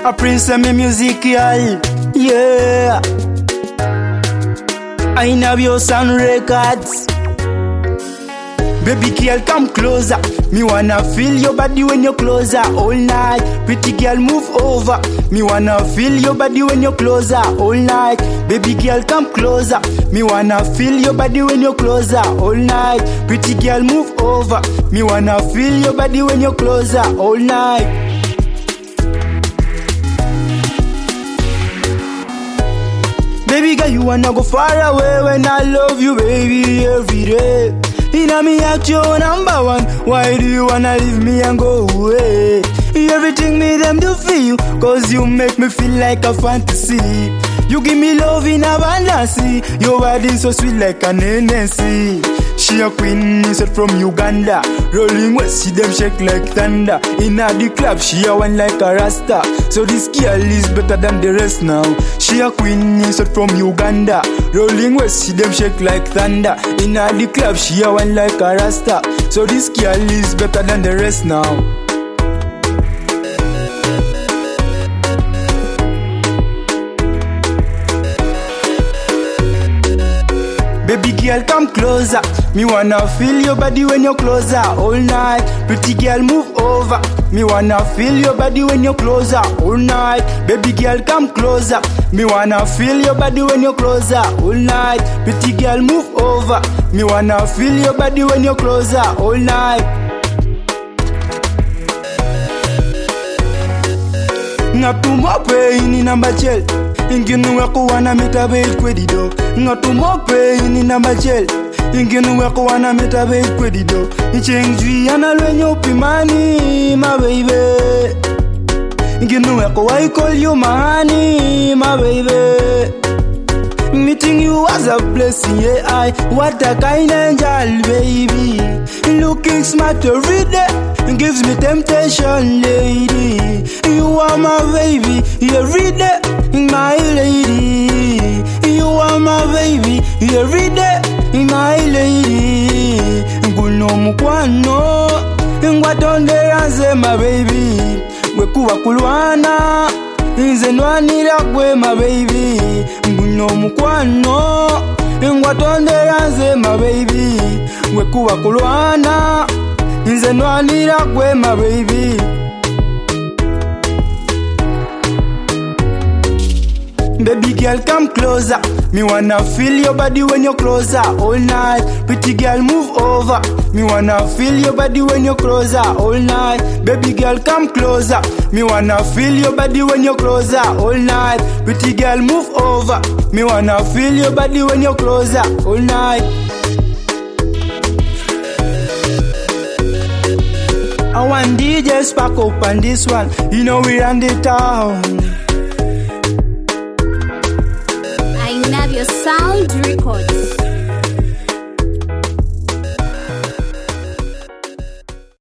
A prince of me musical, yeah. I have your sound records. Baby girl, come closer. Me wanna feel your body when you're closer all night. Pretty girl, move over. Me wanna feel your body when you're closer all night. Baby girl, come closer. Me wanna feel your body when you're closer all night. Pretty girl, move over. Me wanna feel your body when you're closer all night. Baby girl, you wanna go far away when I love you, baby, every day. Inna me act your number one. Why do you wanna leave me and go away? Everything me them do for you, cause you make me feel like a fantasy. You give me love in abundance. Your body so sweet like an NNC. She a queen straight from Uganda. Rolling west, see them shake like thunder. Inna the club, she a one like a rasta. So this girl is better than the rest now. She a queen straight from Uganda. Rolling west, see them shake like thunder. Inna the club, she a one like a rasta. So this girl is better than the rest now. Baby girl, come closer. Me wanna feel your body when you're closer all night. Pretty girl, move over. Me wanna feel your body when you're closer all night. Baby girl, come closer. Me wanna feel your body when you're closer all night. Pretty girl, move over. Me wanna feel your body when you're closer all night. Ngatumope ini namba chel. Inginu wako wana metabate kwedido. Ngatumope ini namba chel. Inginu wako wana metabate kwedido. Ichengjui analwenyo pimani, my baby. Inginu wako I call you mahani, my baby. Meeting you was a blessing, yeah. What a kind angel, baby. Looking smart every day, gives me temptation, lady. You are my baby, every day, my lady. You are my baby, every day, my lady. Nguno mukwano, ngwatonde ranze, my baby. Wekuwa kulwana, nze nwanira gwe, my baby. Nguno mukwano, ngwatondera nze, my baby. Wekuwa kulwana, nze nwanira gwe, my baby. Baby girl, come closer. Me wanna feel your body when you're closer all night. Pretty girl, move over. Me wanna feel your body when you're closer all night. Baby girl, come closer. Me wanna feel your body when you're closer all night. Pretty girl, move over. Me wanna feel your body when you're closer all night. I want DJ spark up on this one. You know we run the town. I love your sound records.